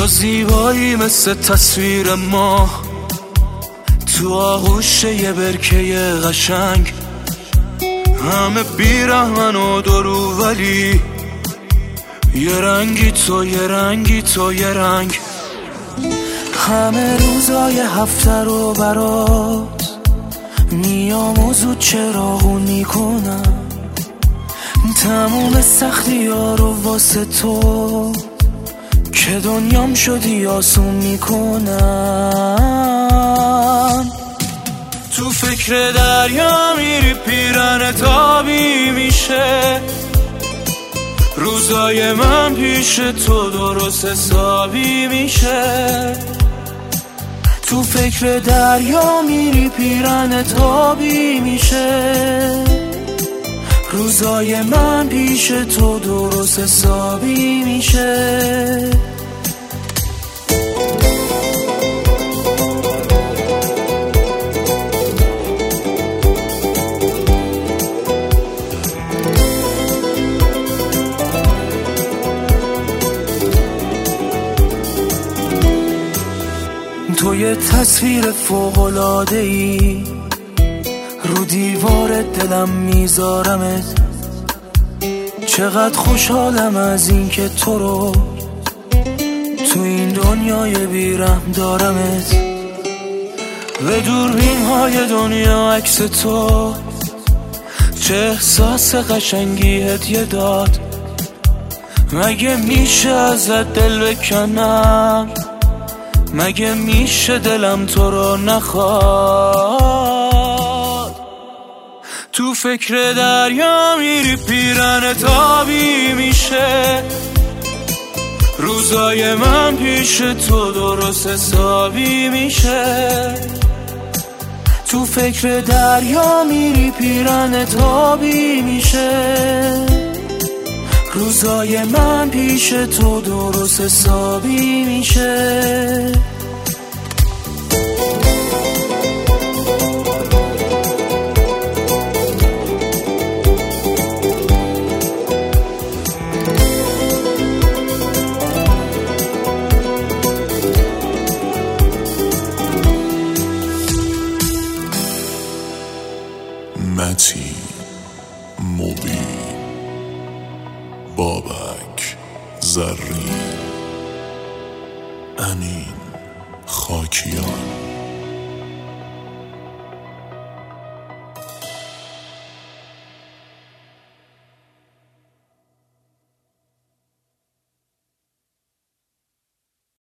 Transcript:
یا زیبایی مثل تصویر ما تو آغوش یه برکه قشنگ، همه بیرحمن و درو ولی یه رنگی تو یه رنگی تو یه رنگ. همه روزای هفته رو برات میام و زود چراغون میکنم، تموم سختی ها رو واسه تو که دنیام شدی آسون میکنم. تو فکر دریا میری پیرن تابی میشه، روزای من پیش تو درست حسابی میشه. تو فکر دریا میری پیرن تابی میشه، روزای من پیش تو درست حسابی میشه. تو یه تصویر فوق‌العاده‌ای رو دیوار دلم میذارمت، چقدر خوشحالم از این که تو رو تو این دنیای بیرحم دارمت. به دوربین‌های دنیا عکس تو، چه احساس قشنگی هدیه داد. مگه میشه ازت دل بکنم؟ مگه میشه دلم تو رو نخواد؟ تو فکر دریا میری پیرن تابی میشه، روزای من پیش تو درست حسابی میشه. تو فکر دریا میری پیرن تابی میشه، روزای من پیش تو درست حسابی میشه. متین، مبین، بابک، زرین، امین، خاکیان.